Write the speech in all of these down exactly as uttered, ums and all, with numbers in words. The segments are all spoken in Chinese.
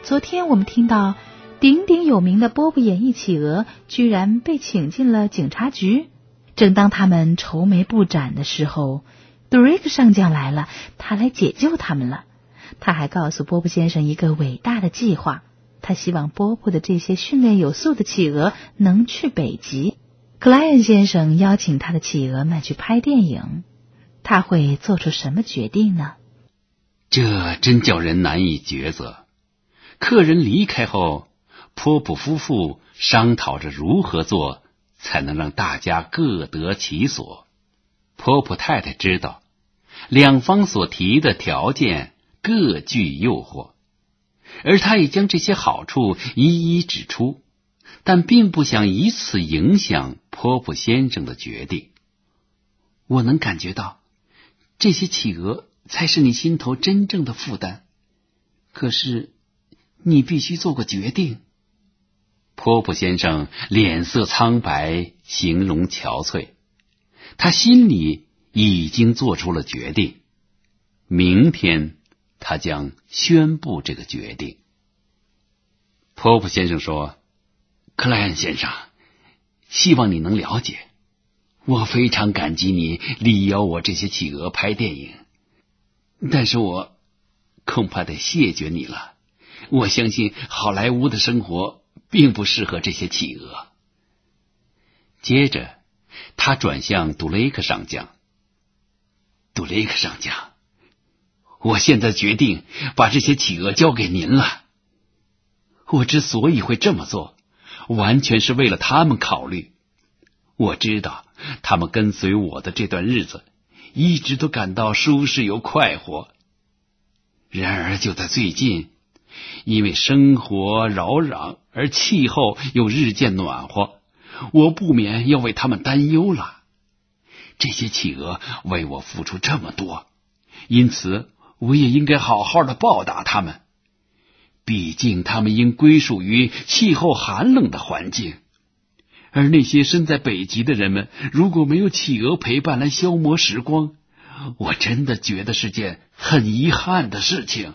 昨天我们听到鼎鼎有名的波普演艺企鹅居然被请进了警察局。正当他们愁眉不展的时候，杜瑞克上将来了，他来解救他们了。他还告诉波普先生一个伟大的计划，他希望波普的这些训练有素的企鹅能去北极。克莱恩先生邀请他的企鹅们去拍电影，他会做出什么决定呢？ 这真叫人难以抉择。客人离开后，波普夫妇商讨着如何做才能让大家各得其所。波普太太知道两方所提的条件各具诱惑，而他也将这些好处一一指出，但并不想以此影响波普先生的决定。我能感觉到这些企鹅才是你心头真正的负担，可是你必须做个决定。波普先生脸色苍白，形容憔悴，他心里已经做出了决定，明天他将宣布这个决定。波普先生说，克莱恩先生，希望你能了解，我非常感激你力邀我这些企鹅拍电影，但是我恐怕得谢绝你了。我相信好莱坞的生活并不适合这些企鹅。接着他转向杜雷克上将。杜雷克上将，我现在决定把这些企鹅交给您了。我之所以会这么做，完全是为了他们考虑。我知道他们跟随我的这段日子一直都感到舒适又快活，然而就在最近，因为生活扰攘而气候又日渐暖和，我不免要为他们担忧了。这些企鹅为我付出这么多，因此我也应该好好的报答他们。毕竟他们应归属于气候寒冷的环境，而那些身在北极的人们如果没有企鹅陪伴来消磨时光，我真的觉得是件很遗憾的事情。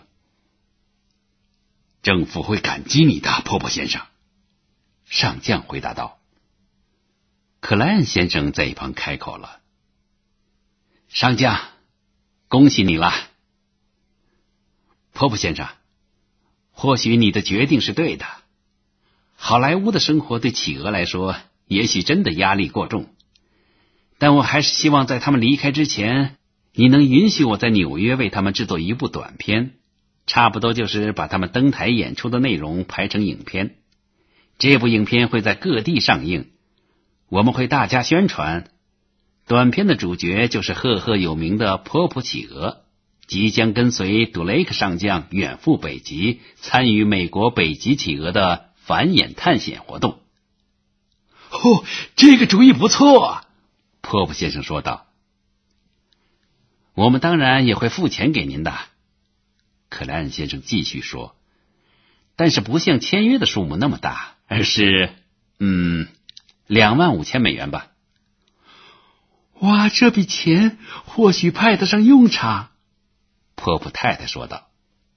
政府会感激你的，波普先生。上将回答道。克莱恩先生在一旁开口了。上将，恭喜你了。波普先生，或许你的决定是对的。好莱坞的生活对企鹅来说也许真的压力过重，但我还是希望在他们离开之前，你能允许我在纽约为他们制作一部短片，差不多就是把他们登台演出的内容拍成影片。这部影片会在各地上映，我们会大加宣传。短片的主角就是赫赫有名的波普企鹅，即将跟随杜雷克上将远赴北极，参与美国北极企鹅的繁衍探险活动。哦，这个主意不错，波普先生说道。我们当然也会付钱给您的，克莱恩先生继续说，但是不像签约的数目那么大，而是嗯，两万五千美元吧。哇，这笔钱或许派得上用场，波普太太说道。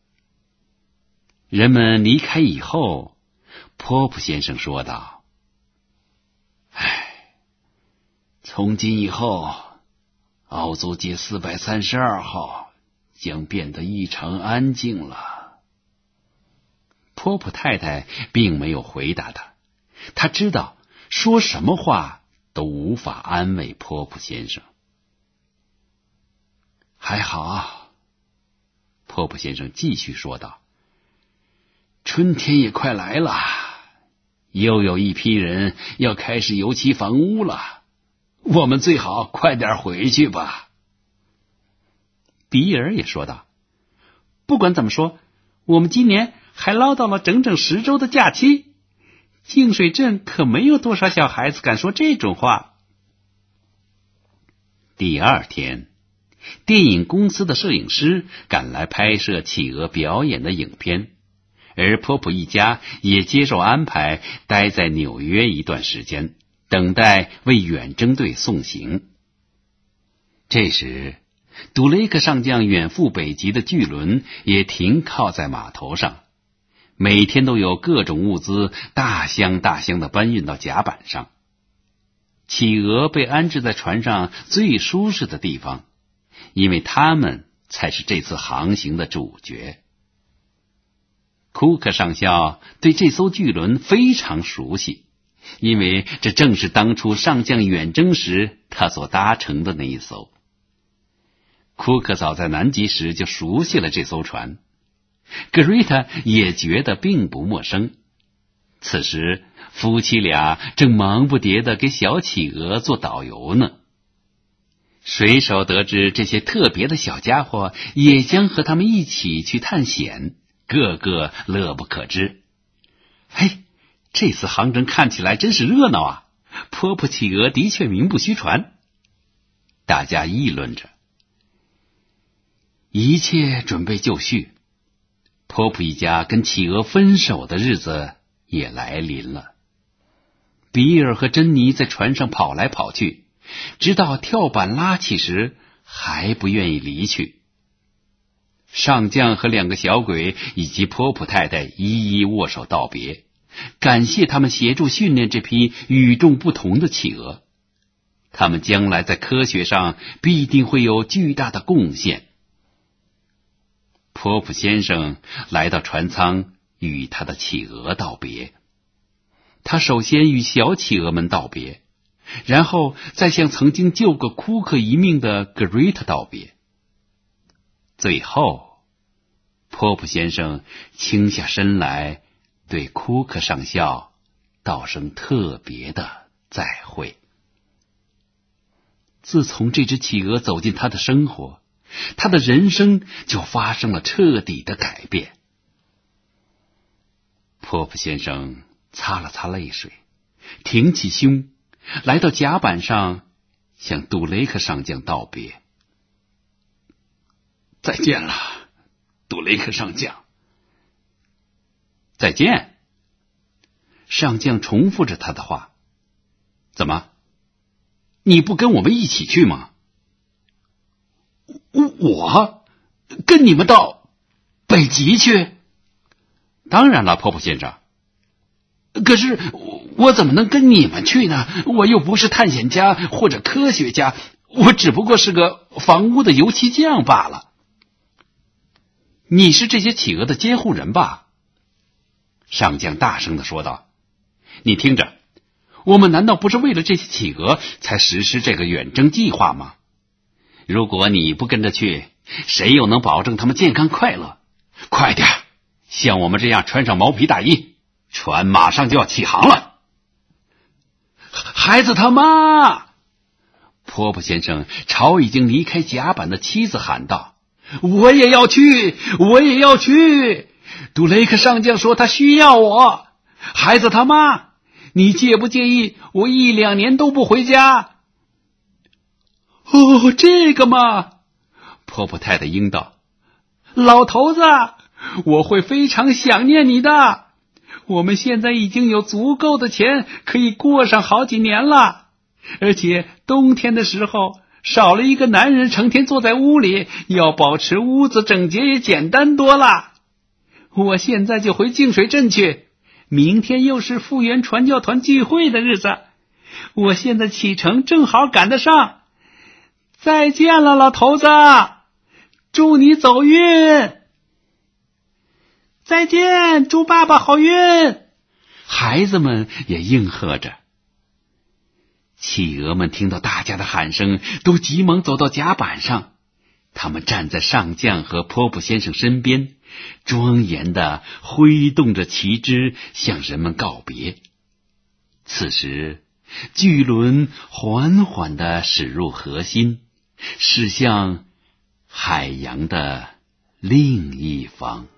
人们离开以后，波普先生说道，唉，从今以后，奥租界四百三十二号将变得异常安静了。波普太太并没有回答他，他知道说什么话都无法安慰波普先生。还好，波普先生继续说道，春天也快来了，又有一批人要开始油漆房屋了，我们最好快点回去吧。比尔也说道，不管怎么说，我们今年还捞到了整整十周的假期，净水镇可没有多少小孩子敢说这种话。第二天，电影公司的摄影师赶来拍摄企鹅表演的影片，而波普一家也接受安排待在纽约一段时间，等待为远征队送行。这时，杜雷克上将远赴北极的巨轮也停靠在码头上。 每天都有各种物资大箱大箱的搬运到甲板上。企鹅被安置在船上最舒适的地方，因为它们才是这次航行的主角。库克上校对这艘巨轮非常熟悉，因为这正是当初上将远征时他所搭乘的那一艘。库克早在南极时就熟悉了这艘船，格瑞塔也觉得并不陌生。此时夫妻俩正忙不迭地给小企鹅做导游呢。水手得知这些特别的小家伙也将和他们一起去探险，个个乐不可支。嘿，这次航程看起来真是热闹啊！波普企鹅的确名不虚传。大家议论着。一切准备就绪，波普一家跟企鹅分手的日子也来临了。比尔和珍妮在船上跑来跑去，直到跳板拉起时还不愿意离去。上将和两个小鬼以及波普太太一一握手道别，感谢他们协助训练这批与众不同的企鹅，他们将来在科学上必定会有巨大的贡献。波普先生来到船舱与他的企鹅道别，他首先与小企鹅们道别，然后再向曾经救过库克一命的格瑞特道别。最后，波普先生倾下身来，对库克上校道声特别的再会。自从这只企鹅走进他的生活，他的人生就发生了彻底的改变。波普先生擦了擦泪水，挺起胸，来到甲板上，向杜雷克上将道别。再见了，杜雷克上将。再见。上将重复着他的话。怎么？你不跟我们一起去吗？我跟你们到北极去？当然了，波普先生。可是我怎么能跟你们去呢？我又不是探险家或者科学家，我只不过是个房屋的油漆匠罢了。你是这些企鹅的监护人吧？上将大声地说道。你听着，我们难道不是为了这些企鹅才实施这个远征计划吗？如果你不跟着去，谁又能保证他们健康快乐？快点，像我们这样穿上毛皮大衣，船马上就要起航了。孩子他妈！波普先生朝已经离开甲板的妻子喊道：我也要去，我也要去！杜雷克上将说他需要我。孩子他妈，你介不介意我一两年都不回家？哦，这个嘛，波普太太应道。老头子，我会非常想念你的。我们现在已经有足够的钱可以过上好几年了，而且冬天的时候少了一个男人成天坐在屋里，要保持屋子整洁也简单多了。我现在就回净水镇去，明天又是复原传教团聚会的日子，我现在启程正好赶得上。再见了，老头子，祝你走运。再见，祝爸爸好运。孩子们也应和着。企鹅们听到大家的喊声，都急忙走到甲板上，他们站在上将和波普先生身边，庄严地挥动着旗帜向人们告别。此时巨轮缓缓地驶入河心，驶向海洋的另一方。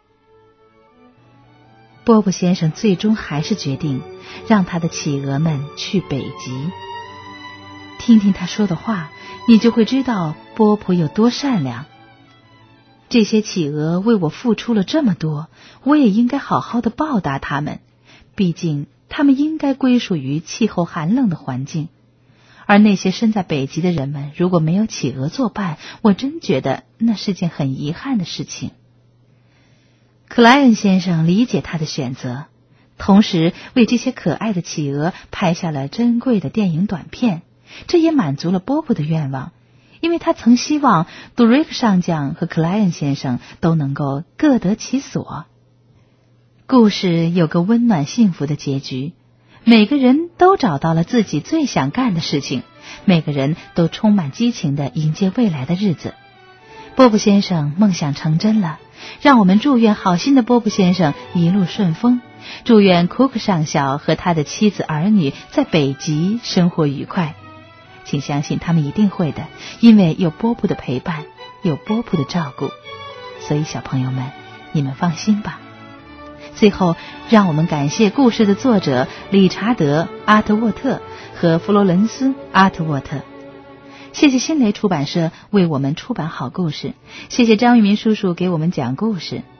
波普先生最终还是决定让他的企鹅们去北极。听听他说的话，你就会知道波普有多善良。这些企鹅为我付出了这么多，我也应该好好的报答他们，毕竟他们应该归属于气候寒冷的环境。而那些身在北极的人们，如果没有企鹅作伴，我真觉得那是件很遗憾的事情。 克莱恩先生理解他的选择，同时为这些可爱的企鹅拍下了珍贵的电影短片，这也满足了波普的愿望，因为他曾希望杜瑞克上将和克莱恩先生都能够各得其所。故事有个温暖幸福的结局，每个人都找到了自己最想干的事情，每个人都充满激情地迎接未来的日子。波普先生梦想成真了，让我们祝愿好心的波普先生一路顺风，祝愿库克上校和他的妻子儿女在北极生活愉快。请相信他们一定会的，因为有波普的陪伴，有波普的照顾。所以小朋友们，你们放心吧。最后，让我们感谢故事的作者理查德·阿特沃特和弗罗伦斯·阿特沃特。谢谢新蕾出版社为我们出版好故事，谢谢张玉民叔叔给我们讲故事。